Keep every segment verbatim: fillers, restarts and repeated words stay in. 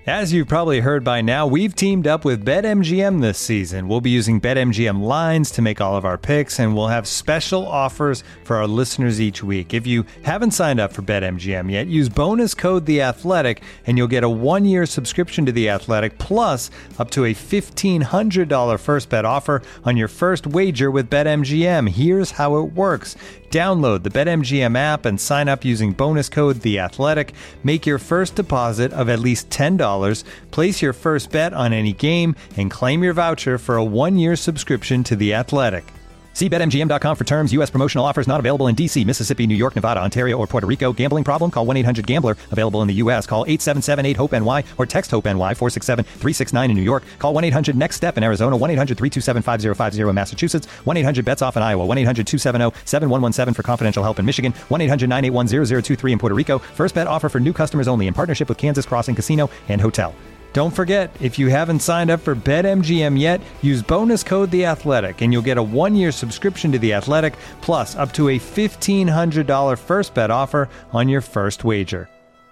As you've probably heard by now, we've teamed up with BetMGM this season. We'll be using BetMGM lines to make all of our picks, and we'll have special offers for our listeners each week. If you haven't signed up for BetMGM yet, use bonus code The Athletic, and you'll get a one-year subscription to The Athletic, plus up to a fifteen hundred dollars first bet offer on your first wager with BetMGM. Here's how it works. Download the BetMGM app and sign up using bonus code The Athletic. Make your first deposit of at least ten dollars. Place your first bet on any game and claim your voucher for a one-year subscription to The Athletic. See Bet M G M dot com for terms. U S promotional offers not available in D C, Mississippi, New York, Nevada, Ontario, or Puerto Rico. Gambling problem? Call one eight hundred gambler. Available in the U S. Call eight seven seven eight hope N Y or text HOPE-NY four six seven three six nine in New York. Call one eight hundred next step in Arizona. one eight hundred three two seven five zero five zero in Massachusetts. one eight hundred bets off in Iowa. one eight hundred two seven zero seven one one seven for confidential help in Michigan. one eight hundred nine eight one zero zero two three in Puerto Rico. First bet offer for new customers only in partnership with Kansas Crossing Casino and Hotel. Don't forget, if you haven't signed up for BetMGM yet, use bonus code The Athletic, and you'll get a one-year subscription to The Athletic, plus up to a fifteen hundred dollars first bet offer on your first wager.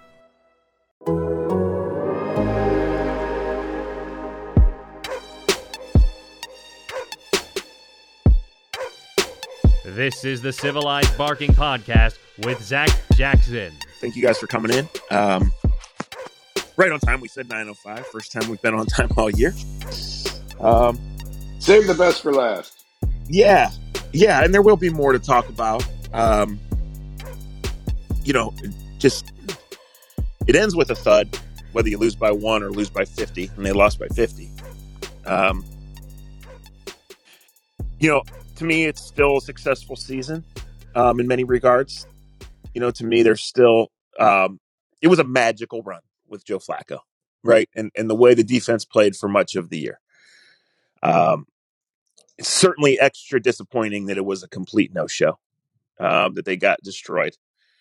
This is the Civilized Barking Podcast with Zach Jackson. Thank you guys for coming in. Um, right on time. We said nine oh five. First time we've been on time all year. Um, Save the best for last. Yeah. Yeah, and there will be more to talk about. Um, you know, just it ends with a thud, whether you lose by one or lose by fifty, and they lost by fifty. Um, you know, to me, it's still a successful season um, in many regards. You know, to me, there's still um, it was a magical run with Joe Flacco, right? And and the way the defense played for much of the year. Um, it's certainly extra disappointing that it was a complete no-show, um, that they got destroyed.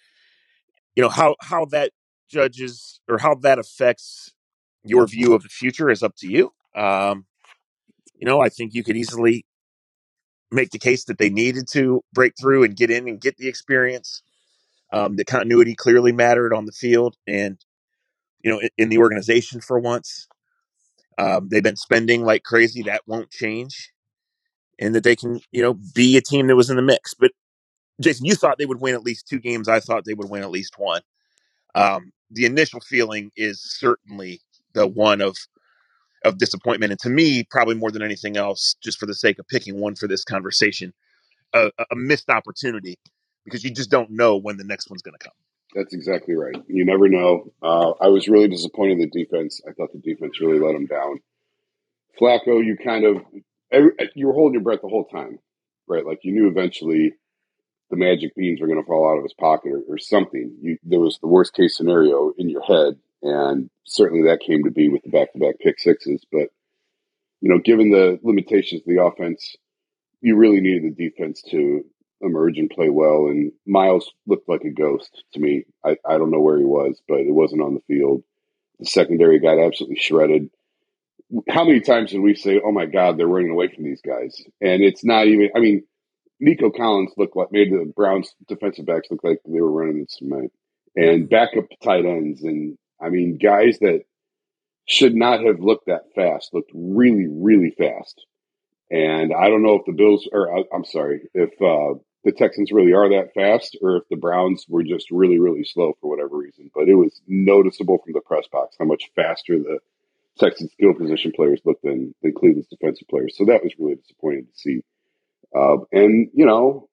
You know, how how that judges or how that affects your view of the future is up to you. Um, you know, I think you could easily make the case that they needed to break through and get in and get the experience. Um, the continuity clearly mattered on the field and, you know, in, in the organization for once. Um, they've been spending like crazy. That won't change. And that they can, you know, be a team that was in the mix. But, Jason, you thought they would win at least two games. I thought they would win at least one. Um, the initial feeling is certainly the one of of disappointment. And to me, probably more than anything else, just for the sake of picking one for this conversation, a, a missed opportunity because you just don't know when the next one's going to come. That's exactly right. You never know. Uh, I was really disappointed in the defense. I thought the defense really let them down. Flacco, you kind of every, you were holding your breath the whole time, right? Like you knew eventually the magic beans were going to fall out of his pocket or, or something. You, there was the worst case scenario in your head, and certainly that came to be with the back-to-back pick sixes. But you know, given the limitations of the offense, you really needed the defense to emerge and play well. And Miles looked like a ghost to me. I, I don't know where he was, but it wasn't on the field. The secondary got absolutely shredded. How many times did we say, oh my God, they're running away from these guys? And it's not even, I mean, Nico Collins looked like, made the Browns defensive backs look like they were running in cement. And backup tight ends. And I mean, guys that should not have looked that fast, looked really, really fast. And I don't know if the Bills, or I'm sorry, if uh, the Texans really are that fast, or if the Browns were just really, really slow for whatever reason. But it was noticeable from the press box how much faster the Texans skill position players looked than, than Cleveland's defensive players. So that was really disappointing to see. Uh, and, you know,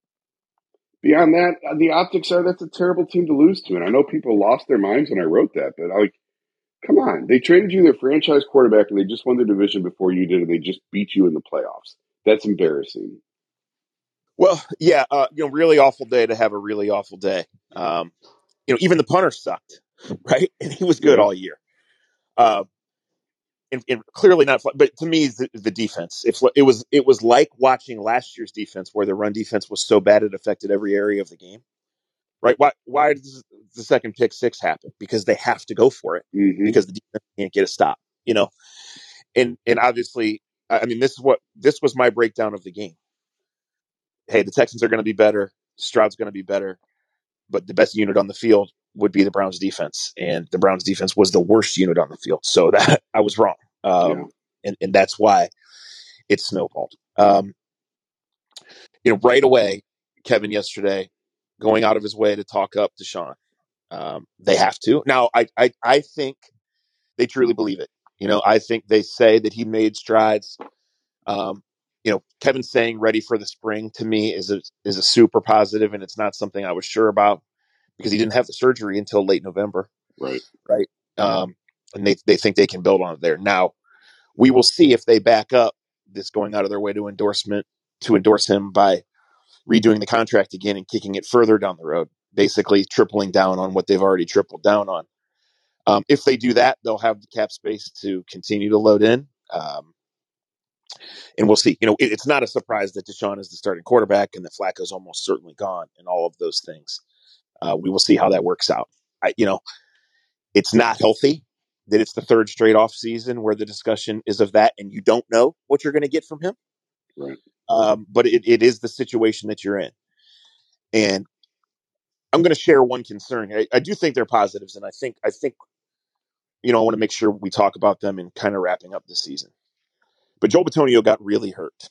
beyond that, the optics are that's a terrible team to lose to. And I know people lost their minds when I wrote that, but like, come on. They traded you their franchise quarterback and they just won the division before you did, and they just beat you in the playoffs. That's embarrassing. Well, yeah, uh, you know, really awful day to have a really awful day. Um, you know, even the punter sucked, right? And he was good Yeah. all year. Uh, and, and clearly not, but to me, the, the defense, if it was, it was like watching last year's defense where the run defense was so bad it affected every area of the game, right? Why, why does the second pick six happen? Because they have to go for it Mm-hmm. because the defense can't get a stop, you know? And, and obviously, I mean, this is what, this was my breakdown of the game. Hey, the Texans are going to be better. Stroud's going to be better, but the best unit on the field would be the Browns defense, and the Browns defense was the worst unit on the field. So that I was wrong. Um, yeah. and, and that's why it snowballed. Um, you know, right away, Kevin yesterday going out of his way to talk up Deshaun. Um, they have to. Now, I, I, I think they truly believe it. You know, I think they say that he made strides. Um, you know, Kevin saying ready for the spring to me is a, is a super positive, and it's not something I was sure about because he didn't have the surgery until late November. Right. Right. Um, and they, they think they can build on it there. Now, we will see if they back up this going out of their way to endorsement, to endorse him by redoing the contract again and kicking it further down the road, basically tripling down on what they've already tripled down on. Um, if they do that, they'll have the cap space to continue to load in. Um, and we'll see. You know, it, it's not a surprise that Deshaun is the starting quarterback and that Flacco's almost certainly gone and all of those things. Uh, we will see how that works out. I, you know, it's not healthy that it's the third straight off season where the discussion is of that and you don't know what you're going to get from him. Right. Um, but it, it is the situation that you're in. And I'm going to share one concern. I, I do think they're positives, and I think, I think, you know, I want to make sure we talk about them in kind of wrapping up the season. But Joel Bitonio got really hurt.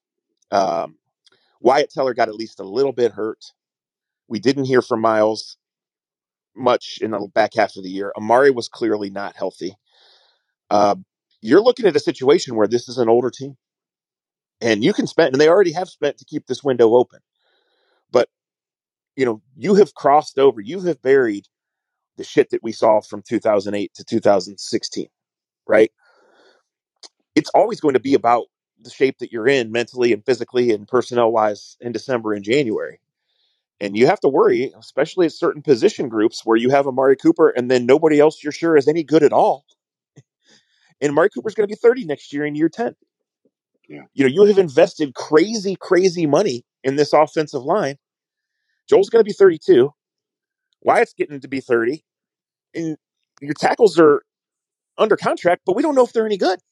Um, Wyatt Teller got at least a little bit hurt. We didn't hear from Miles much in the back half of the year. Amari was clearly not healthy. Uh, you're looking at a situation where this is an older team. And you can spend, and they already have spent to keep this window open. But, you know, you have crossed over, you have buried the shit that we saw from two thousand eight to two thousand sixteen, right? It's always going to be about the shape that you're in mentally and physically and personnel-wise in December and January. And you have to worry, especially at certain position groups where you have Amari Cooper and then nobody else you're sure is any good at all. And Amari Cooper's going to be thirty next year in year ten. Yeah. You know, you have invested crazy, crazy money in this offensive line. Joel's going to be thirty-two. Wyatt's getting to be thirty. And your tackles are under contract, but we don't know if they're any good.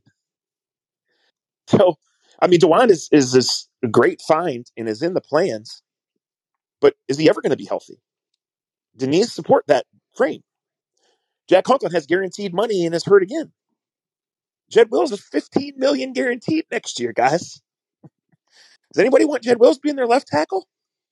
So, I mean, DeJuan is, is this great find and is in the plans, but is he ever going to be healthy? Denise support that frame. Jack Conklin has guaranteed money and is hurt again. Jed Wills is fifteen million dollars guaranteed next year, guys. Does anybody want Jed Wills being their left tackle?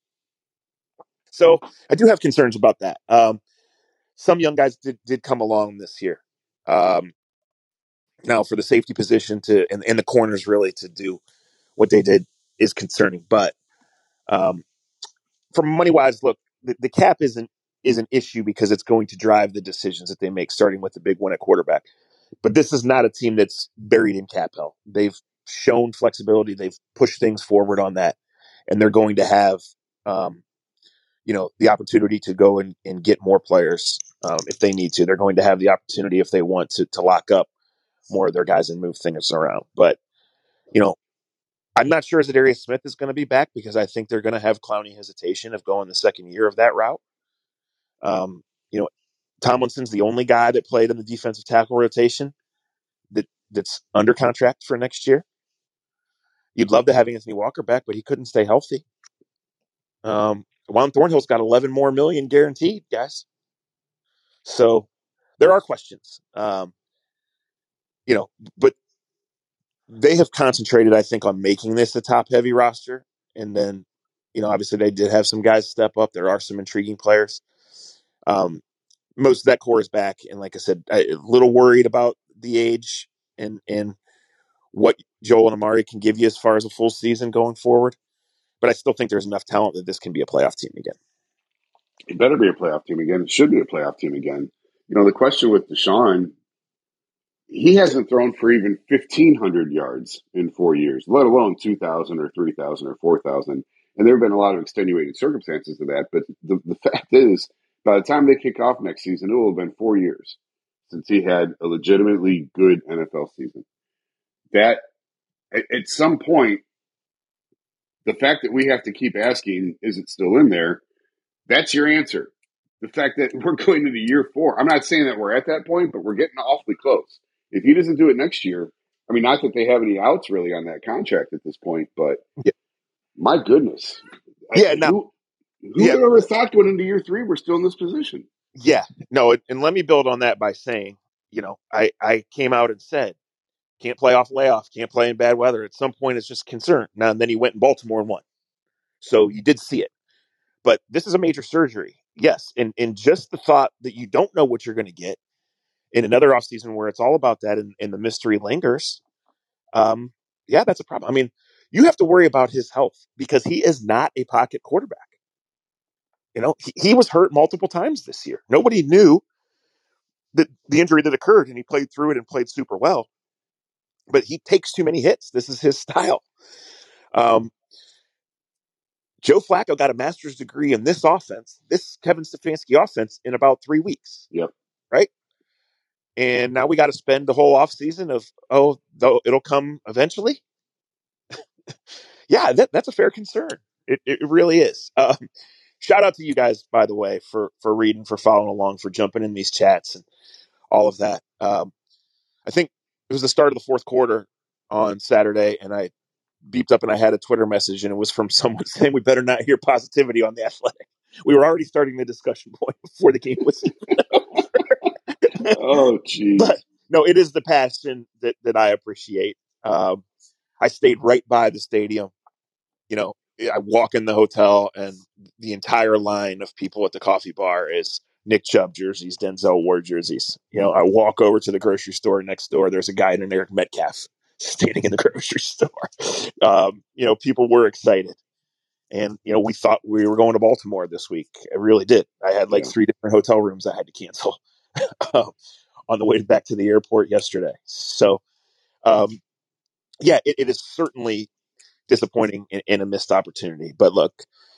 So I do have concerns about that. Um, some young guys did, did come along this year. Um, now for the safety position to and, and the corners really to do what they did is concerning. But um, from money wise, look, the, the cap isn't is an issue because it's going to drive the decisions that they make, starting with the big one at quarterback. But this is not a team that's buried in cap hell. They've shown flexibility. They've pushed things forward on that, and they're going to have, um, you know, the opportunity to go and, and get more players um, if they need to. They're going to have the opportunity if they want to to lock up more of their guys and move things around. But you know, I'm not sure Zadarius Smith is going to be back because I think they're going to have clowny hesitation of going the second year of that route. Um, you know, Tomlinson's the only guy that played in the defensive tackle rotation that that's under contract for next year. You'd love to have Anthony Walker back, but he couldn't stay healthy. Um, Juan Thornhill's got eleven more million guaranteed, guys. So there are questions. Um, you know, but they have concentrated, I think, on making this a top-heavy roster. And then, you know, obviously they did have some guys step up. There are some intriguing players. Um, most of that core is back. And like I said, I, a little worried about the age and, and what Joel and Amari can give you as far as a full season going forward. But I still think there's enough talent that this can be a playoff team again. It better be a playoff team again. It should be a playoff team again. You know, the question with Deshaun, he hasn't thrown for even fifteen hundred yards in four years, let alone two thousand or three thousand or four thousand. And there have been a lot of extenuating circumstances to that. But the, the fact is, by the time they kick off next season, it will have been four years since he had a legitimately good N F L season. That, at, at some point, the fact that we have to keep asking, is it still in there? That's your answer. The fact that we're going into year four. I'm not saying that we're at that point, but we're getting awfully close. If he doesn't do it next year, I mean, not that they have any outs really on that contract at this point, but yeah. My goodness. Yeah, I, now, who, who yeah. would have ever thought going into year three we're still in this position? Yeah, no, and let me build on that by saying, you know, I, I came out and said, can't play off layoff, can't play in bad weather. At some point, it's just concern. Now, and then he went in Baltimore and won. So you did see it. But this is a major surgery. Yes, and, and just the thought that you don't know what you're going to get in another offseason where it's all about that and, and the mystery lingers, um, yeah, that's a problem. I mean, you have to worry about his health because he is not a pocket quarterback. You know, he, he was hurt multiple times this year. Nobody knew that the injury that occurred, and he played through it and played super well. But he takes too many hits. This is his style. Um, Joe Flacco got a master's degree in this offense, this Kevin Stefanski offense, in about three weeks. Yep. Right? And now we got to spend the whole offseason of, oh, it'll come eventually. Yeah, that, that's a fair concern. It, it really is. Um, shout out to you guys, by the way, for, for reading, for following along, for jumping in these chats and all of that. Um, I think it was the start of the fourth quarter on Saturday, and I beeped up and I had a Twitter message, and it was from someone saying we better not hear positivity on the Athletic. We were already starting the discussion point before the game was even over. Oh, geez. But no, it is the passion that, that I appreciate. Um, I stayed right by the stadium. You know, I walk in the hotel, and the entire line of people at the coffee bar is Nick Chubb jerseys, Denzel Ward jerseys. You know, I walk over to the grocery store next door. There's a guy in an Eric Metcalf standing in the grocery store. Um, you know, people were excited. And, you know, we thought we were going to Baltimore this week. I really did. I had like yeah. three different hotel rooms I had to cancel um, on the way back to the airport yesterday. So, um, yeah, it, it is certainly disappointing and, and a missed opportunity. But look,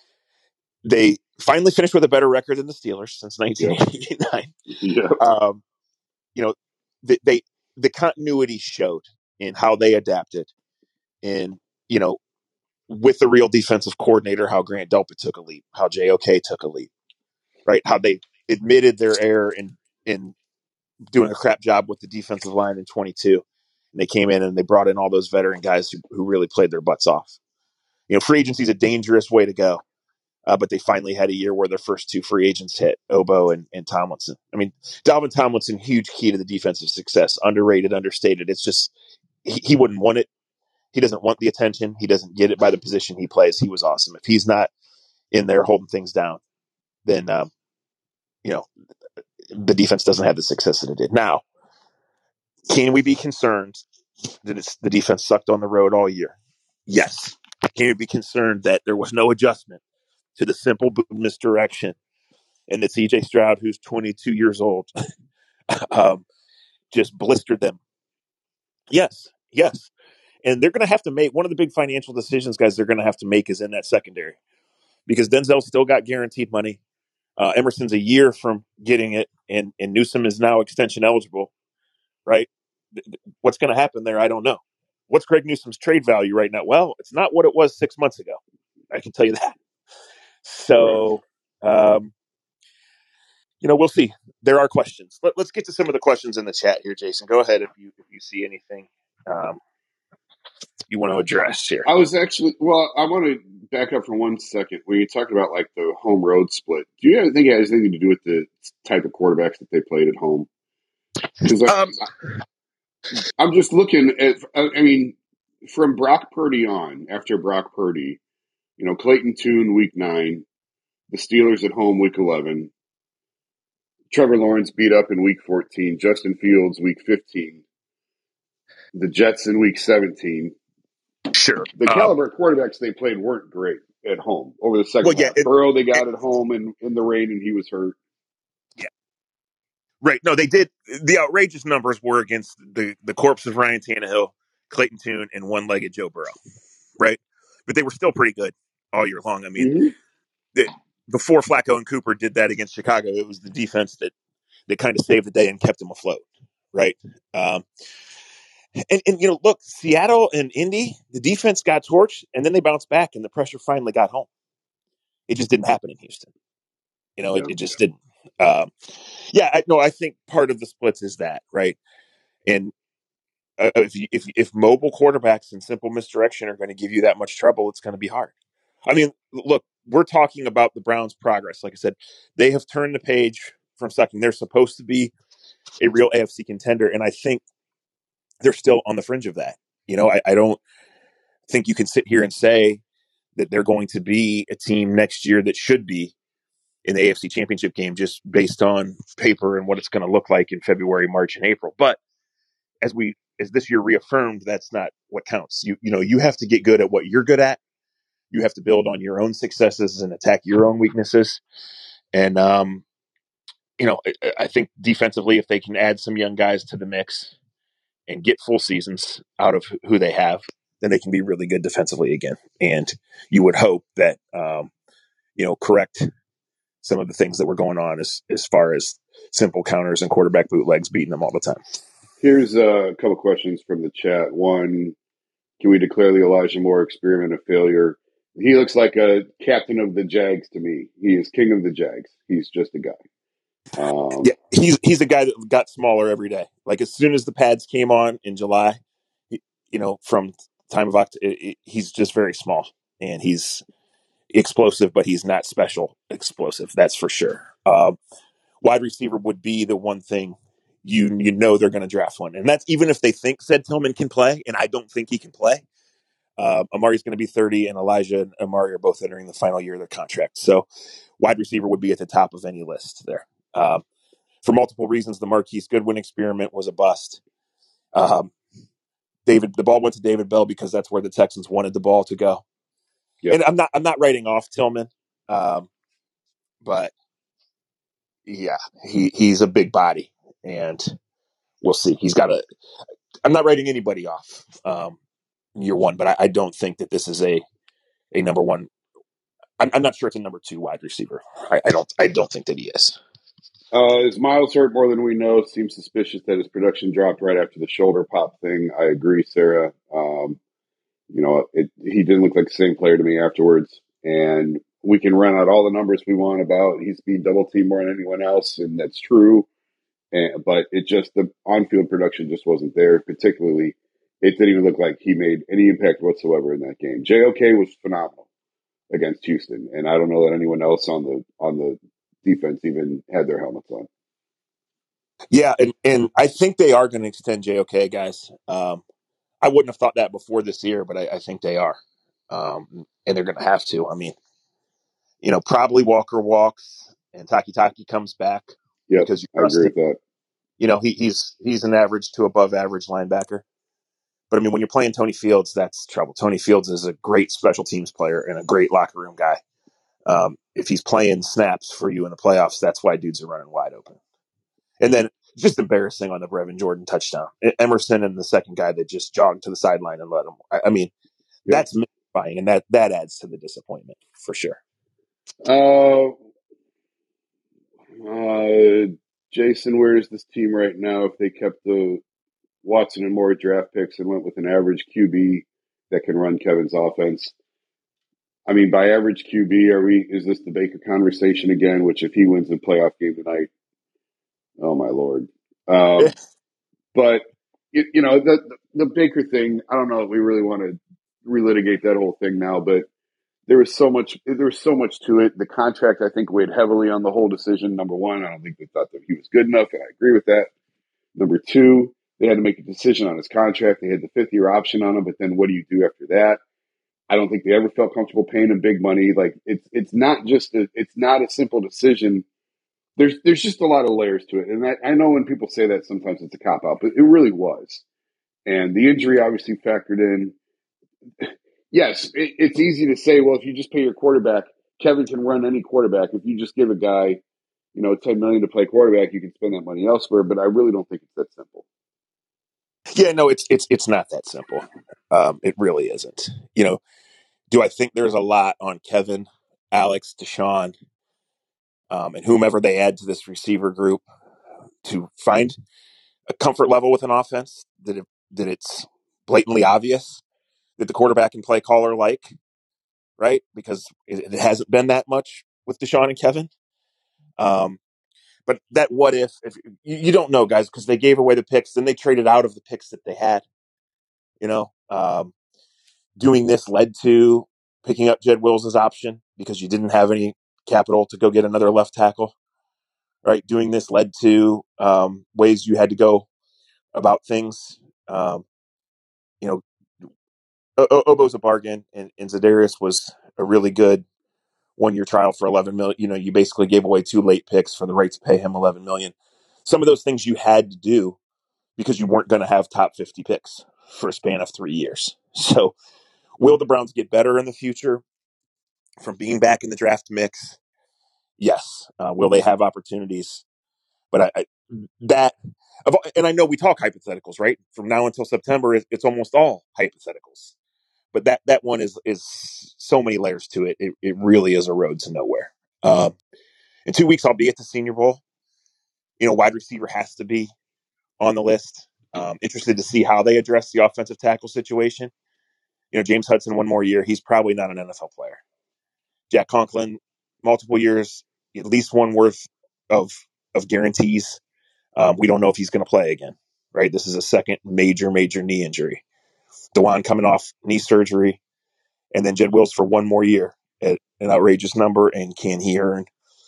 they finally finished with a better record than the Steelers since nineteen eighty-nine. Yeah. Um, you know, they, they the continuity showed in how they adapted, and you know, with the real defensive coordinator, how Grant Delpit took a leap, how J O K took a leap, right? How they admitted their error in in doing a crap job with the defensive line in twenty-two, and they came in and they brought in all those veteran guys who, who really played their butts off. You know, free agency is a dangerous way to go. Uh, but they finally had a year where their first two free agents hit, Obo and, and Tomlinson. I mean, Dalvin Tomlinson, huge key to the defensive success, underrated, understated. It's just, he, he wouldn't want it. He doesn't want the attention. He doesn't get it by the position he plays. He was awesome. If he's not in there holding things down, then, um, you know, the defense doesn't have the success that it did. Now, can we be concerned that it's, the defense sucked on the road all year? Yes. Can we be concerned that there was no adjustment to the simple misdirection, and that C J Stroud, who's twenty-two years old, um, just blistered them? Yes, yes. And they're going to have to make one of the big financial decisions, guys, they're going to have to make is in that secondary, because Denzel's still got guaranteed money. Uh, Emerson's a year from getting it, and, and Newsome is now extension eligible, right? What's going to happen there? I don't know. What's Greg Newsome's trade value right now? Well, it's not what it was six months ago. I can tell you that. So, um, you know, we'll see. There are questions. Let, let's get to some of the questions in the chat here, Jason. Go ahead if you if you see anything um, you want to address here. I was actually, well, I want to back up for one second. When you talked about like the home road split, do you think it has anything to do with the type of quarterbacks that they played at home? Because um, I'm just looking at, I mean, from Brock Purdy on, after Brock Purdy, you know, Clayton Tune week nine, the Steelers at home week eleven, Trevor Lawrence beat up in week fourteen, Justin Fields week fifteen, the Jets in week seventeen. Sure. The um, caliber of quarterbacks they played weren't great at home over the second well, yeah, half. it, Burrow they got it, at home in, in the rain and he was hurt. Yeah. Right. No, they did. The outrageous numbers were against the, the corpse of Ryan Tannehill, Clayton Tune, and one-legged Joe Burrow. Right. But they were still pretty good all year long. I mean, mm-hmm. the, before Flacco and Cooper did that against Chicago, it was the defense that, that kind of saved the day and kept them afloat. Right. Um, and, and, you know, look, Seattle and Indy, the defense got torched, and then they bounced back, and the pressure finally got home. It just didn't happen in Houston. You know, yeah. it, it just didn't. Um, yeah, I, no, I think part of the splits is that, right? And uh, if, you, if if mobile quarterbacks and simple misdirection are going to give you that much trouble, it's going to be hard. I mean, look, we're talking about the Browns' progress. Like I said, they have turned the page from sucking. They're supposed to be a real A F C contender, and I think they're still on the fringe of that. You know, I, I don't think you can sit here and say that they're going to be a team next year that should be in the A F C Championship game just based on paper and what it's going to look like in February, March, and April. But as we as this year reaffirmed, that's not what counts. You you know, you have to get good at what you're good at. You have to build on your own successes and attack your own weaknesses. And um, you know, I, I think defensively, if they can add some young guys to the mix and get full seasons out of who they have, then they can be really good defensively again. And you would hope that um, you know, correct some of the things that were going on as as far as simple counters and quarterback bootlegs beating them all the time. Here's a couple questions from the chat. One, can we declare the Elijah Moore experiment a failure? He looks like a captain of the Jags to me. He is king of the Jags. He's just a guy. Um, yeah, he's he's a guy that got smaller every day. Like as soon as the pads came on in July, he, you know, from time of October, he's just very small and he's explosive, but he's not special explosive. That's for sure. Um, wide receiver would be the one thing you you know they're going to draft one, and that's even if they think Zed Tillman can play, and I don't think he can play. Uh, Amari's going to be thirty, and Elijah and Amari are both entering the final year of their contract. So, wide receiver would be at the top of any list there. Um, for multiple reasons, the Marquise Goodwin experiment was a bust. Um, David, the ball went to David Bell because that's where the Texans wanted the ball to go. Yep. And I'm not, I'm not writing off Tillman, um, but yeah, he, he's a big body, and we'll see. He's got a. I'm not writing anybody off um, year one, but I, I don't think that this is a a number one. I'm, I'm not sure it's a number two wide receiver. I, I don't. I don't think that he is. Uh, his miles hurt more than we know. Seems suspicious that his production dropped right after the shoulder pop thing. I agree, Sarah. Um, you know, it, he didn't look like the same player to me afterwards. And we can run out all the numbers we want about he's being double teamed more than anyone else, and that's true. And, but it just, the on-field production just wasn't there. Particularly, it didn't even look like he made any impact whatsoever in that game. J O K was phenomenal against Houston, and I don't know that anyone else on the on the defense even had their helmets on. Yeah, and, and I think they are going to extend J O K, guys. Um, I wouldn't have thought that before this year, but I, I think they are. Um, and they're going to have to. I mean, you know, probably Walker walks and Taki Taki comes back. Yeah, because you I agree with that. You know, he, he's he's an average to above average linebacker. But, I mean, when you're playing Tony Fields, that's trouble. Tony Fields is a great special teams player and a great locker room guy. Um, if he's playing snaps for you in the playoffs, that's why dudes are running wide open. And then just embarrassing on the Brevin Jordan touchdown. Emerson and the second guy that just jogged to the sideline and let him. I, I mean, yeah. That's mystifying, and that, that adds to the disappointment for sure. Uh, uh, Jason, where is this team right now if they kept the Watson and Moore draft picks and went with an average Q B that can run Kevin's offense? I mean, by average Q B, are we? Is this the Baker conversation again? Which, if he wins the playoff game tonight, oh my Lord! Um, but you, you know, the the Baker thing. I don't know if we really want to relitigate that whole thing now, but there was so much. There was so much to it. The contract, I think, weighed heavily on the whole decision. Number one, I don't think they thought that he was good enough, and I agree with that. Number two, they had to make a decision on his contract. They had the fifth year option on him, but then what do you do after that? I don't think they ever felt comfortable paying him big money. Like it's it's not just a, it's not a simple decision. There's there's just a lot of layers to it, and I, I know when people say that sometimes it's a cop out, but it really was. And the injury obviously factored in. Yes, it, it's easy to say, well, if you just pay your quarterback, Kevin can run any quarterback. If you just give a guy, you know, ten million to play quarterback, you can spend that money elsewhere. But I really don't think it's that simple. Yeah, no, it's it's it's not that simple. Um, it really isn't. You know, do I think there's a lot on Kevin, Alex, Deshaun, um, and whomever they add to this receiver group to find a comfort level with an offense that it, that it's blatantly obvious that the quarterback and play caller like, right? Because it, it hasn't been that much with Deshaun and Kevin. Um, but that what if, if you, you don't know, guys, because they gave away the picks, then they traded out of the picks that they had. You know, um, doing this led to picking up Jed Wills' option because you didn't have any capital to go get another left tackle. right? Doing this led to um, ways you had to go about things. Um, you know, o- Obo's a bargain, and, and Za'Darius was a really good one-year trial for eleven million. You know, you basically gave away two late picks for the right to pay him eleven million. Some of those things you had to do because you weren't going to have top fifty picks for a span of three years. So, will the Browns get better in the future from being back in the draft mix? Yes. Uh, will they have opportunities? But I, I that, and I know we talk hypotheticals, right? From now until September, it's almost all hypotheticals. But that that one is is so many layers to it. It, it really is a road to nowhere. Um, in two weeks, I'll be at the Senior Bowl. You know, wide receiver has to be on the list. Um, interested to see how they address the offensive tackle situation. You know, James Hudson, one more year, he's probably not an N F L player. Jack Conklin, multiple years, at least one worth of of guarantees. Um, we don't know if he's going to play again, right? This is a second major, major knee injury. DeJuan coming off knee surgery, and then Jed Wills for one more year at an outrageous number, and can he earn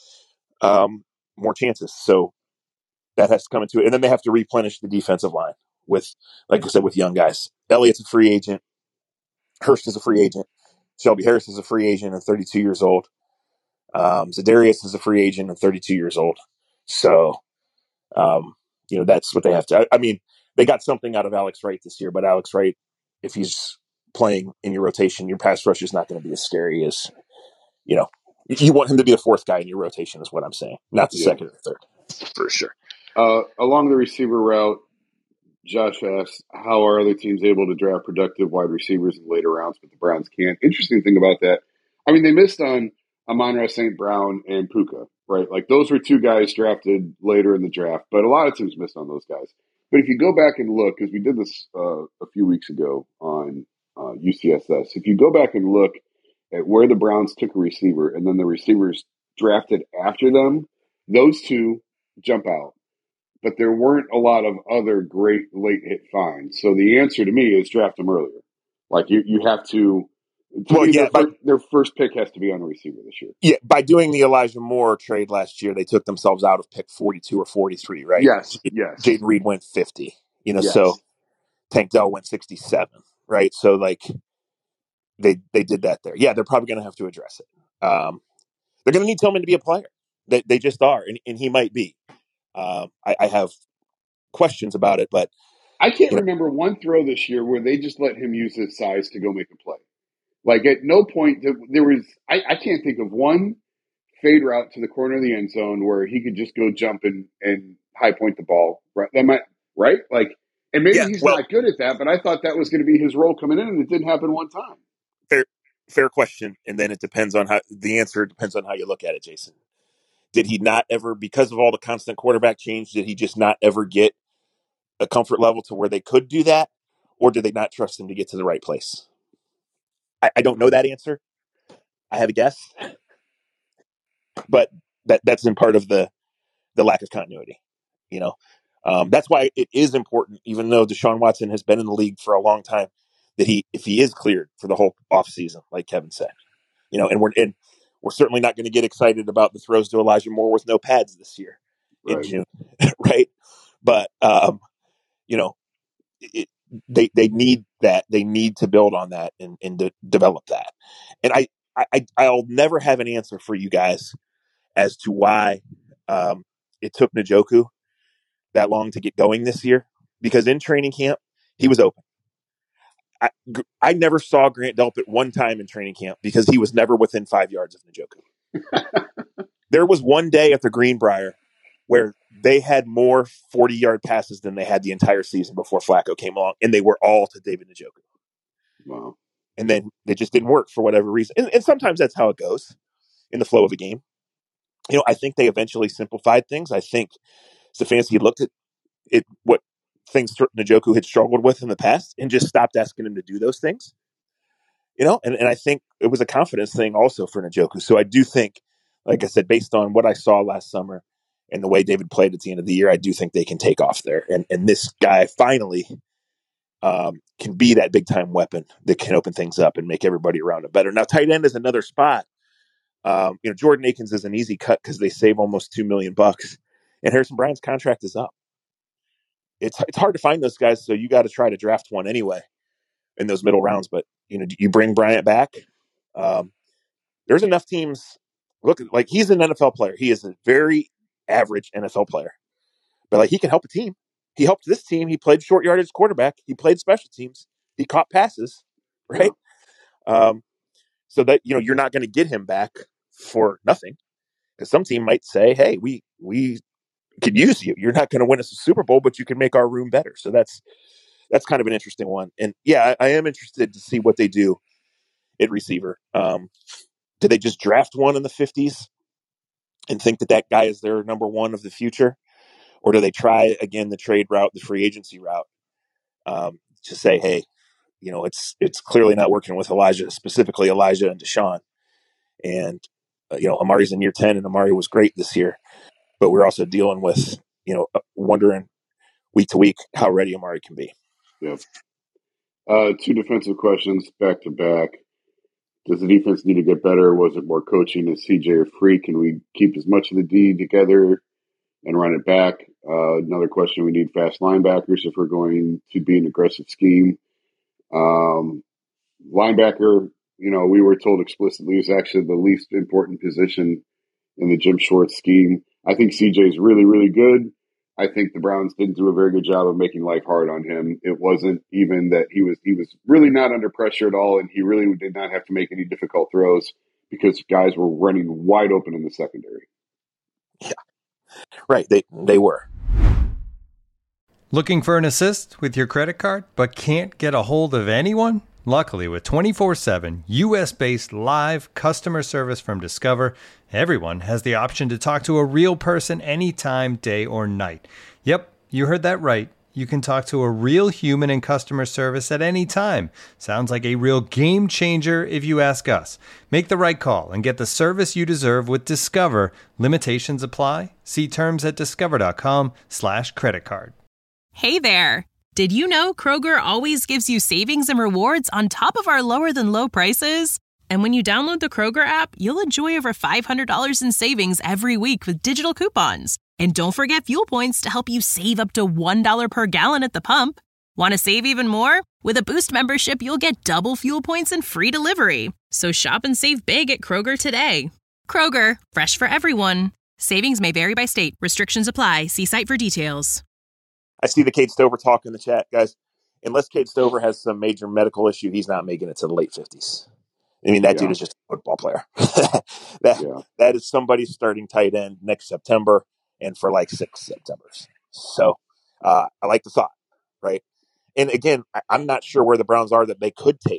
um, more chances? So that has to come into it. And then they have to replenish the defensive line with, like I said, with young guys. Elliott's a free agent. Hurst is a free agent. Shelby Harris is a free agent and thirty-two years old. Um, Za'Darius is a free agent and thirty-two years old. So, um, you know, that's what they have to. I, I mean, they got something out of Alex Wright this year, but Alex Wright, if he's playing in your rotation, your pass rush is not going to be as scary as, you know, you want him to be the fourth guy in your rotation is what I'm saying, not the yeah. second or third, for sure. Uh, along the receiver route, Josh asks, how are other teams able to draft productive wide receivers in later rounds, but the Browns can't? Interesting thing about that, I mean, they missed on Amon-Ra Saint Brown and Puka, right? Like, those were two guys drafted later in the draft, but a lot of teams missed on those guys. But if you go back and look, because we did this uh, a few weeks ago on uh, U C S S, if you go back and look at where the Browns took a receiver and then the receivers drafted after them, those two jump out. But there weren't a lot of other great late hit finds. So the answer to me is draft them earlier. Like, you, you have to, to well, yeah, their, by, fir- their first pick has to be on a receiver this year. Yeah, by doing the Elijah Moore trade last year, they took themselves out of pick forty-two or forty-three, right? Yes, yes. Jaden Reed went fifty, you know, yes. so Tank Dell went sixty-seven, right? So, like, they they did that there. Yeah, they're probably going to have to address it. Um, they're going to need Tillman to be a player. They, they just are, and, and he might be. Um, I, I have questions about it, but I can't you know. remember one throw this year where they just let him use his size to go make a play. Like, at no point did, there was I, I can't think of one fade route to the corner of the end zone where he could just go jump and, and high point the ball. Right? That might, right? Like, and maybe Yeah, he's well, not good at that, but I thought that was going to be his role coming in, and it didn't happen one time. Fair, fair question, and then it depends on how the answer depends on how you look at it, Jason. Did he not ever, because of all the constant quarterback change, did he just not ever get a comfort level to where they could do that, or did they not trust him to get to the right place? I, I don't know that answer. I have a guess, but that that's in part of the the lack of continuity. You know, um, that's why it is important, even though Deshaun Watson has been in the league for a long time, that he, if he is cleared for the whole offseason, like Kevin said, you know, and we're and we're certainly not going to get excited about the throws to Elijah Moore with no pads this year in Right. June, right? But um, you know, it, they they need that. They need to build on that and, and de- develop that. And I, I I'll never have an answer for you guys as to why um, it took Njoku that long to get going this year, because in training camp he was open. I, I never saw Grant Delpit one time in training camp because he was never within five yards of Njoku. There was one day at the Greenbrier where they had more forty-yard passes than they had the entire season before Flacco came along, and they were all to David Njoku. Wow. And then they just didn't work for whatever reason. And, and sometimes that's how it goes in the flow of a game. You know, I think they eventually simplified things. I think Stefanski looked at it, what things Njoku had struggled with in the past, and just stopped asking him to do those things. You know, and, and I think it was a confidence thing also for Njoku. So I do think, like I said, based on what I saw last summer and the way David played at the end of the year, I do think they can take off there. And and this guy finally um, can be that big time weapon that can open things up and make everybody around him better. Now, tight end is another spot. Um, you know, Jordan Akins is an easy cut because they save almost two million bucks and Harrison Bryant's contract is up. It's it's hard to find those guys, so you got to try to draft one anyway in those middle rounds. But you know, you bring Bryant back. Um, there's enough teams. Look, like he's an N F L player. He is a very average N F L player, but like he can help a team. He helped this team. He played short yardage quarterback. He played special teams. He caught passes, right? Um, so that you know you're not going to get him back for nothing. Because some team might say, "Hey, we we could use you. You're not going to win us a Super Bowl, but you can make our room better." So that's that's kind of an interesting one. And yeah, I, I am interested to see what they do at receiver. Um, do they just draft one in the fifties and think that that guy is their number one of the future, or do they try again the trade route, the free agency route, um, to say, "Hey, you know, it's it's clearly not working with Elijah, specifically Elijah and Deshaun, and uh, you know, Amari's in year ten, and Amari was great this year." But we're also dealing with, you know, wondering week to week how ready Amari can be. Yep. Uh, two defensive questions back to back. Does the defense need to get better? Was it more coaching? Is C J a freak? Can we keep as much of the D together and run it back? Uh, another question, we need fast linebackers if we're going to be an aggressive scheme. Um, linebacker, you know, we were told explicitly is actually the least important position in the Jim Schwartz scheme. I think C J is really, really good. I think the Browns didn't do a very good job of making life hard on him. It wasn't even that he was he was really not under pressure at all, and he really did not have to make any difficult throws because guys were running wide open in the secondary. Yeah, right. They they were. Looking for an assist with your credit card, but can't get a hold of anyone? Luckily, with twenty-four seven U S-based live customer service from Discover, everyone has the option to talk to a real person anytime, day or night. Yep, you heard that right. You can talk to a real human in customer service at any time. Sounds like a real game changer if you ask us. Make the right call and get the service you deserve with Discover. Limitations apply. See terms at discover.com slash credit card. Hey there. Did you know Kroger always gives you savings and rewards on top of our lower than low prices? And when you download the Kroger app, you'll enjoy over five hundred dollars in savings every week with digital coupons. And don't forget fuel points to help you save up to one dollar per gallon at the pump. Want to save even more? With a Boost membership, you'll get double fuel points and free delivery. So shop and save big at Kroger today. Kroger, fresh for everyone. Savings may vary by state. Restrictions apply. See site for details. I see the Cade Stover talk in the chat, guys. Unless Cade Stover has some major medical issue, he's not making it to the late fifties. I mean, that yeah. dude is just a football player. that yeah. that is somebody starting tight end next September and for like six Septembers. So uh, I like the thought, right? And again, I, I'm not sure where the Browns are that they could take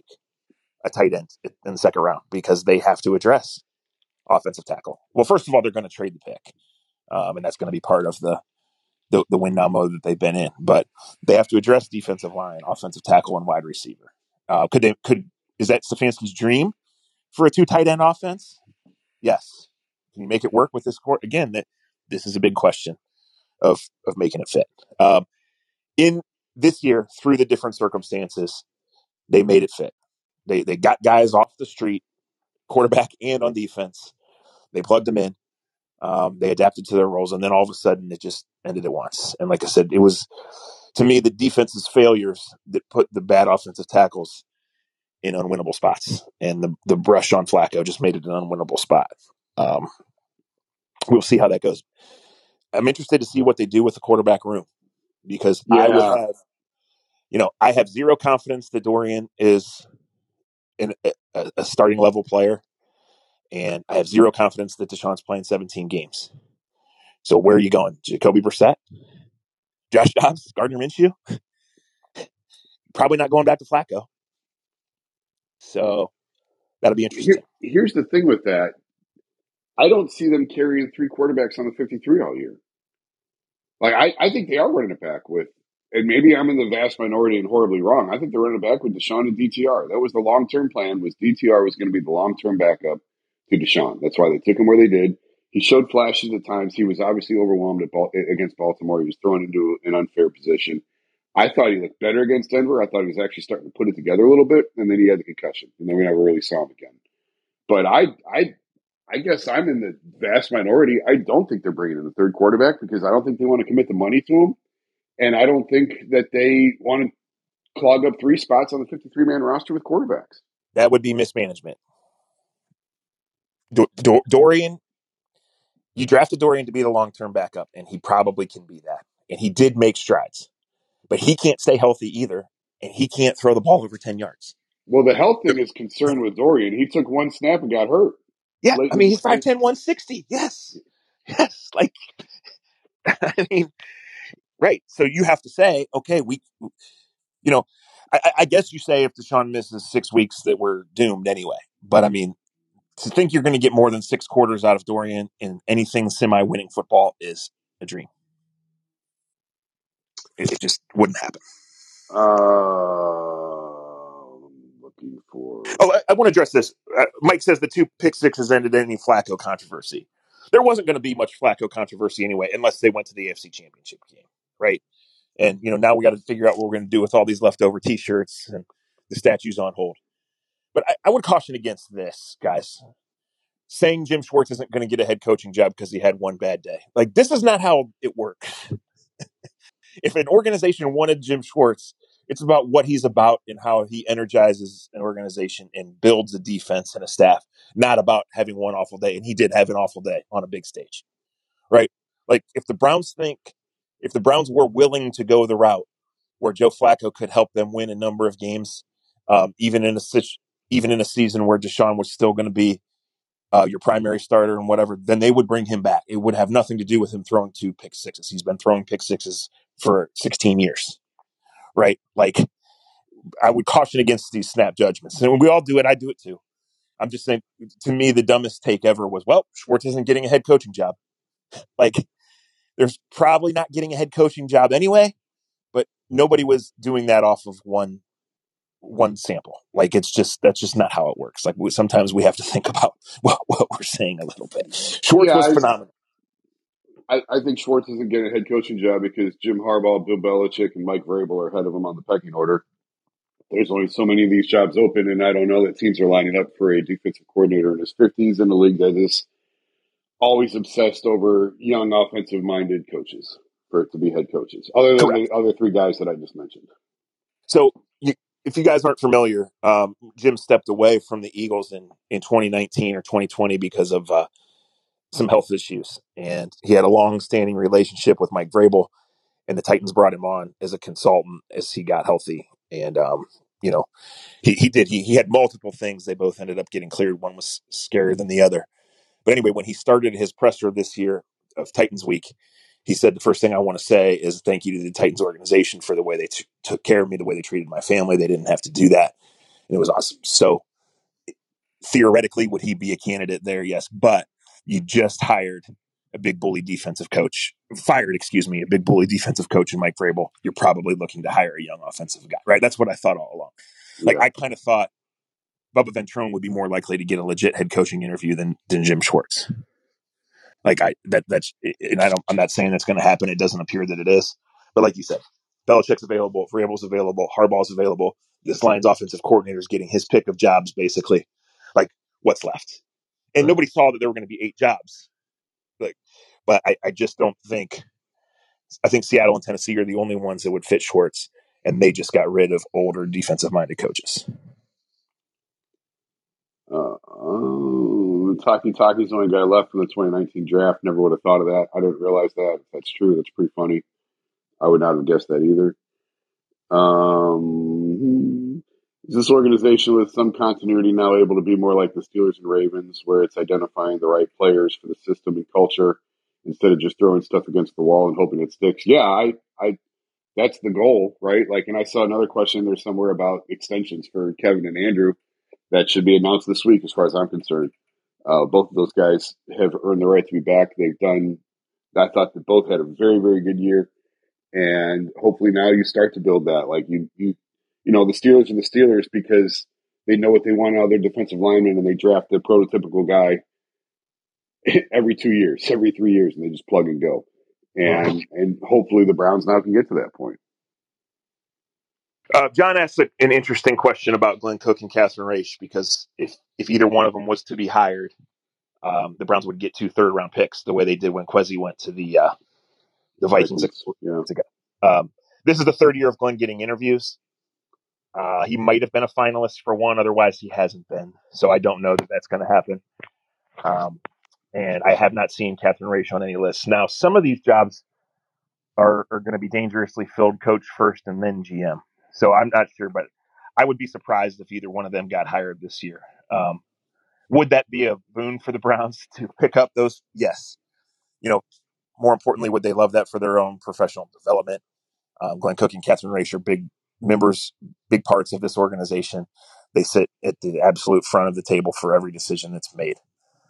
a tight end in the second round because they have to address offensive tackle. Well, first of all, they're going to trade the pick, um, and that's going to be part of the the, the win now mode that they've been in. But they have to address defensive line, offensive tackle, and wide receiver. Uh, could they? Could is that Stefanski's dream for a two tight end offense? Yes. Can you make it work with this court? Again, that this is a big question of of making it fit. Um, in this year, through the different circumstances, they made it fit. They they got guys off the street, quarterback and on defense. They plugged them in. Um, they adapted to their roles, and then all of a sudden, it just ended at once. And like I said, it was, to me, the defense's failures that put the bad offensive tackles in unwinnable spots. And the, the brush on Flacco just made it an unwinnable spot. Um, we'll see how that goes. I'm interested to see what they do with the quarterback room because yeah. I would have, you know, I have zero confidence that Dorian is an, a, a starting level player. And I have zero confidence that Deshaun's playing seventeen games. So where are you going? Jacoby Brissett? Josh Dobbs? Gardner Minshew? Probably not going back to Flacco. So that'll be interesting. Here, here's the thing with that. I don't see them carrying three quarterbacks on the fifty-three all year. Like, I, I think they are running it back with, and maybe I'm in the vast minority and horribly wrong. I think they're running it back with Deshaun and D T R. That was the long-term plan, was D T R was going to be the long-term backup to Deshaun. That's why they took him where they did. He showed flashes at times. He was obviously overwhelmed at ball, against Baltimore. He was thrown into an unfair position. I thought he looked better against Denver. I thought he was actually starting to put it together a little bit, and then he had the concussion, and then we never really saw him again. But I, I, I guess I'm in the vast minority. I don't think they're bringing in the third quarterback because I don't think they want to commit the money to him. And I don't think that they want to clog up three spots on the fifty-three man roster with quarterbacks. That would be mismanagement. Do- Do- Dorian, you drafted Dorian to be the long-term backup, and he probably can be that. And he did make strides. But he can't stay healthy either, and he can't throw the ball over ten yards. Well, the health thing is concerned with Dorian. He took one snap and got hurt. Yeah, Late I mean, in- he's five ten, one sixty. Yes. Yes. Like, I mean, right. So you have to say, okay, we, you know, I, I guess you say if Deshaun misses six weeks that we're doomed anyway. But I mean, to think you're going to get more than six quarters out of Dorian in anything semi-winning football is a dream. It, it just wouldn't happen. Uh, looking for. Oh, I, I want to address this. Uh, Mike says the two pick sixes ended any Flacco controversy. There wasn't going to be much Flacco controversy anyway, unless they went to the A F C Championship game, right? And, you know, now we got to figure out what we're going to do with all these leftover T-shirts and the statues on hold. But I, I would caution against this, guys. Saying Jim Schwartz isn't going to get a head coaching job because he had one bad day. Like, this is not how it works. If an organization wanted Jim Schwartz, it's about what he's about and how he energizes an organization and builds a defense and a staff, not about having one awful day. And he did have an awful day on a big stage, right? Like, if the Browns think, if the Browns were willing to go the route where Joe Flacco could help them win a number of games, um, even in a even in a season where Deshaun was still going to be uh, your primary starter and whatever, then they would bring him back. It would have nothing to do with him throwing two pick sixes. He's been throwing pick sixes for sixteen years, right? Like, I would caution against these snap judgments. And when we all do it, I do it too. I'm just saying, to me, the dumbest take ever was, well, Schwartz isn't getting a head coaching job. Like, there's probably not getting a head coaching job anyway, but nobody was doing that off of one one sample. Like, it's just, that's just not how it works. Like, we, sometimes we have to think about what, what we're saying a little bit. Schwartz Yeah, was I- phenomenal. I, I think Schwartz isn't getting a head coaching job because Jim Harbaugh, Bill Belichick, and Mike Vrabel are ahead of him on the pecking order. There's only so many of these jobs open, and I don't know that teams are lining up for a defensive coordinator in his fifties in the league that is always obsessed over young offensive-minded coaches for it to be head coaches, other than Correct. the other three guys that I just mentioned. So you, if you guys aren't familiar, um, Jim stepped away from the Eagles in, in twenty nineteen or twenty twenty because of uh, some health issues. And he had a long-standing relationship with Mike Vrabel, and the Titans brought him on as a consultant as he got healthy. And, um, you know, he, he did. He, he had multiple things. They both ended up getting cleared. One was scarier than the other. But anyway, when he started his presser this year of Titans Week, he said, the first thing I want to say is thank you to the Titans organization for the way they t- took care of me, the way they treated my family. They didn't have to do that. And it was awesome. So theoretically, would he be a candidate there? Yes. But you just hired a big bully defensive coach, fired, excuse me, a big bully defensive coach in Mike Vrabel. You're probably looking to hire a young offensive guy, right? That's what I thought all along. Like, Yeah. I kind of thought Bubba Ventrone would be more likely to get a legit head coaching interview than, than Jim Schwartz. Like, I, that, that's, and I don't, I'm not saying that's going to happen. It doesn't appear that it is. But like you said, Belichick's available, Vrabel's available, Harbaugh's available. This Lions offensive coordinator is getting his pick of jobs, basically. Like, what's left? And Right. nobody saw that there were going to be eight jobs. Like, but I, I just don't think, I think Seattle and Tennessee are the only ones that would fit Schwartz, and they just got rid of older defensive-minded coaches. Uh, uh, Taki Taki's the only guy left from the twenty nineteen draft. Never would have thought of that. I didn't realize that. If that's true, that's pretty funny. I would not have guessed that either. Um, is this organization with some continuity now able to be more like the Steelers and Ravens, where it's identifying the right players for the system and culture instead of just throwing stuff against the wall and hoping it sticks? Yeah, I, I, that's the goal, right? Like, and I saw another question there somewhere about extensions for Kevin and Andrew that should be announced this week, as far as I'm concerned. Uh, both of those guys have earned the right to be back. They've done, I thought that both had a very, very good year. And hopefully now you start to build that. Like, you, you, you know, the Steelers are the Steelers because they know what they want out of their defensive linemen, and they draft the prototypical guy every two years, every three years, and they just plug and go. And, and hopefully the Browns now can get to that point. Uh, John asked a, an interesting question about Glenn Cook and Catherine Raish, because if, if either one of them was to be hired, um, the Browns would get two third round picks the way they did when Kwesi went to the uh, the Vikings. Vikings, yeah. Ago. Um, this is the third year of Glenn getting interviews. Uh, he might have been a finalist for one, otherwise he hasn't been. So I don't know that that's going to happen. Um, and I have not seen Catherine Raish on any lists. Now, some of these jobs are, are going to be dangerously filled, coach first and then G M. So I'm not sure, but I would be surprised if either one of them got hired this year. Um, would that be a boon for the Browns to pick up those? Yes. You know, more importantly, would they love that for their own professional development? Um, Glenn Cook and Catherine Raish are big members, big parts of this organization. They sit at the absolute front of the table for every decision that's made.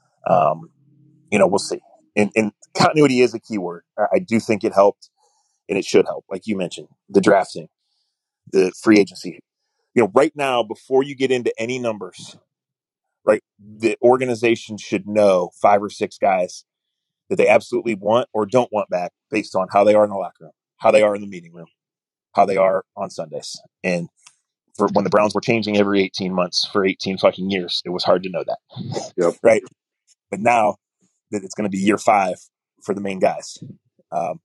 Um, you know, we'll see. And, and continuity is a key word. I do think it helped, and it should help. Like you mentioned, the drafting, the free agency. You know, right now, before you get into any numbers, right, the organization should know five or six guys that they absolutely want or don't want back based on how they are in the locker room, how they are in the meeting room, how they are on Sundays. And for when the Browns were changing every eighteen months for eighteen fucking years, it was hard to know that. Yep. Right. But now that it's going to be year five for the main guys, um,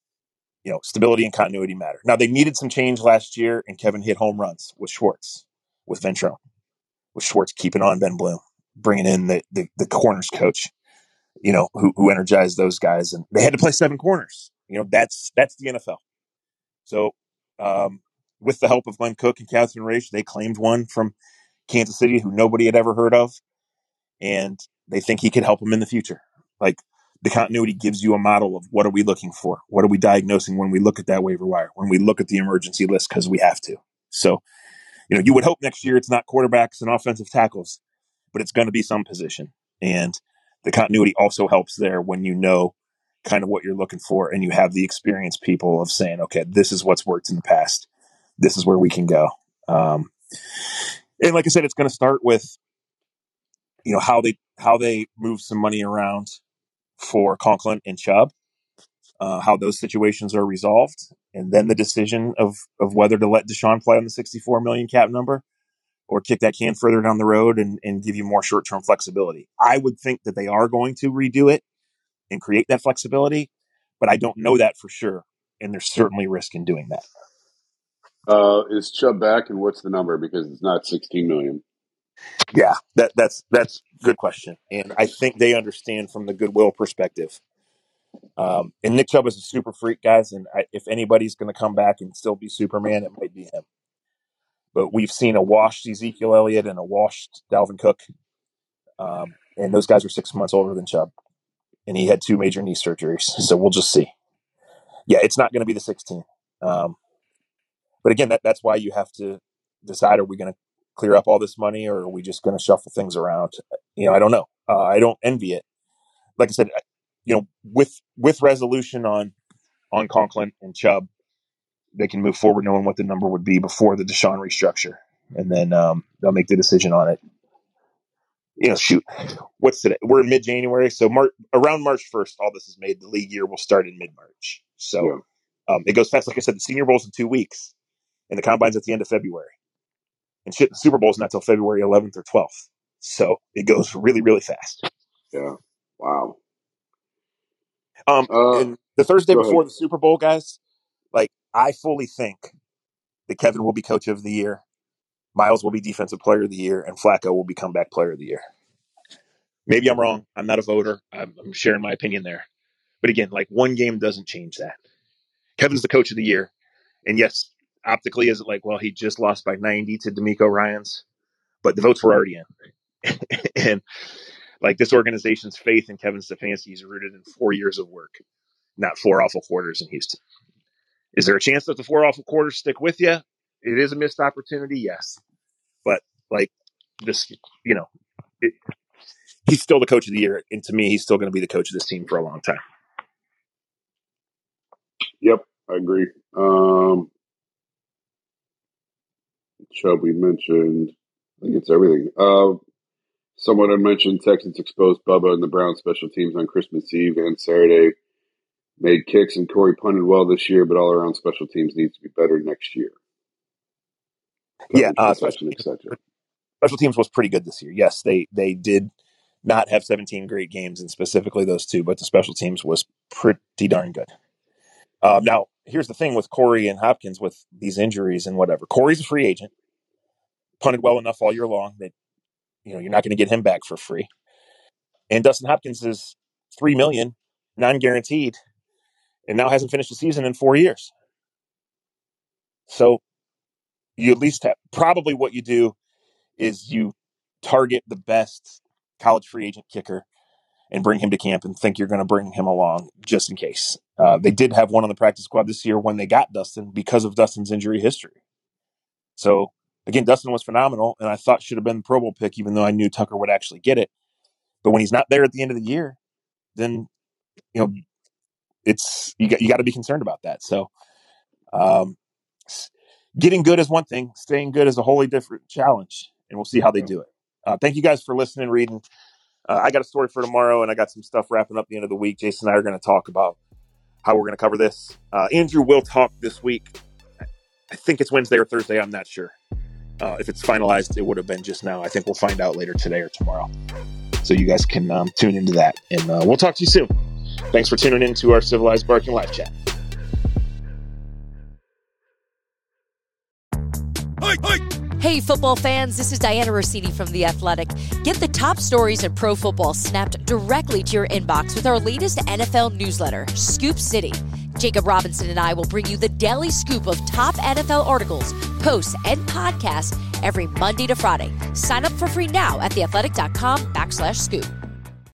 you know, stability and continuity matter. Now, they needed some change last year, and Kevin hit home runs with Schwartz, with Ventrone, with Schwartz keeping on Ben Bloom, bringing in the, the, the corners coach, you know, who, who energized those guys. And they had to play seven corners. You know, that's that's the N F L. So um, with the help of Glenn Cook and Catherine Raish, they claimed one from Kansas City who nobody had ever heard of. And they think he could help them in the future. Like, the continuity gives you a model of what are we looking for? What are we diagnosing when we look at that waiver wire, when we look at the emergency list, because we have to. So, you know, you would hope next year it's not quarterbacks and offensive tackles, but it's going to be some position. And the continuity also helps there when you know kind of what you're looking for and you have the experienced people of saying, okay, this is what's worked in the past. This is where we can go. Um, and like I said, it's going to start with, you know, how they how they move some money around for Conklin and Chubb, uh, how those situations are resolved, and then the decision of of whether to let Deshaun play on the sixty-four million cap number or kick that can further down the road and, and give you more short-term flexibility. I would think that they are going to redo it and create that flexibility, but I don't know that for sure, and there's certainly risk in doing that. Uh, is Chubb back, and what's the number? Because it's not sixteen million. Yeah, that that's that's a good question, and I think they understand from the goodwill perspective. Um, and Nick Chubb is a super freak, guys, and I, if anybody's going to come back and still be Superman, it might be him. But we've seen a washed Ezekiel Elliott and a washed Dalvin Cook, um, and those guys are six months older than Chubb, and he had two major knee surgeries. So we'll just see. Yeah, it's not going to be the sixteen. Um, but again, that that's why you have to decide: are we going to clear up all this money, or are we just going to shuffle things around? You know, I don't know. Uh, I don't envy it. Like I said, you know, with with resolution on on Conklin and Chubb, they can move forward knowing what the number would be before the Deshaun restructure, and then um, they'll make the decision on it. You know, shoot, what's today? We're in mid-January, so Mar- around March first, all this is made. The league year will start in mid-March, so yeah. um, it goes fast. Like I said, the Senior Bowl's in two weeks, and the Combine's at the end of February. And shit, the Super Bowl's not till February eleventh or twelfth. So it goes really, really fast. Yeah. Wow. Um, uh, and the Thursday before ahead. the Super Bowl, guys, like, I fully think that Kevin will be Coach of the Year, Miles will be Defensive Player of the Year, and Flacco will be Comeback Player of the Year. Maybe I'm wrong. I'm not a voter. I'm, I'm sharing my opinion there. But again, like, one game doesn't change that. Kevin's the Coach of the Year. And yes, optically, is it like, well, he just lost by ninety to D'Amico Ryans? But the votes were already in. And like, this organization's faith in Kevin Stefanski is rooted in four years of work, not four awful quarters in Houston. Is there a chance that the four awful quarters stick with you? It is a missed opportunity, yes. But like this, you know, it, he's still the Coach of the Year. And to me, he's still going to be the coach of this team for a long time. Yep, I agree. Um, Chubb, we mentioned, I think it's everything. Uh, someone had mentioned Texans exposed Bubba and the Browns special teams on Christmas Eve and Saturday. Made kicks, and Corey punted well this year, but all around special teams needs to be better next year. Coverage, yeah, uh, protection, et cetera. Special teams was pretty good this year. Yes, they they did not have seventeen great games, and specifically those two, but the special teams was pretty darn good. Um, now, here's the thing with Corey and Hopkins with these injuries and whatever. Corey's a free agent, punted well enough all year long that you know you're not going to get him back for free. And Dustin Hopkins is three million dollars, non-guaranteed, and now hasn't finished the season in four years. So you at least have, probably what you do is you target the best college free agent kicker and bring him to camp and think you're going to bring him along just in case. Uh, they did have one on the practice squad this year when they got Dustin because of Dustin's injury history. So, again, Dustin was phenomenal, and I thought should have been the Pro Bowl pick, even though I knew Tucker would actually get it. But when he's not there at the end of the year, then, you know, it's you got, you got to be concerned about that. So, um, getting good is one thing. Staying good is a wholly different challenge, and we'll see how they do it. Uh, thank you guys for listening, reading. Uh, I got a story for tomorrow, and I got some stuff wrapping up the end of the week. Jason and I are going to talk about how we're going to cover this. Uh, Andrew will talk this week. I think it's Wednesday or Thursday. I'm not sure. Uh, if it's finalized, it would have been just now. I think we'll find out later today or tomorrow. So you guys can um, tune into that, and uh, we'll talk to you soon. Thanks for tuning in to our Civilized Barking live chat. Hey, football fans, this is Diana Rossini from The Athletic. Get the top stories in pro football snapped directly to your inbox with our latest N F L newsletter, Scoop City. Jacob Robinson and I will bring you the daily scoop of top N F L articles, posts, and podcasts every Monday to Friday. Sign up for free now at theathletic.com backslash scoop.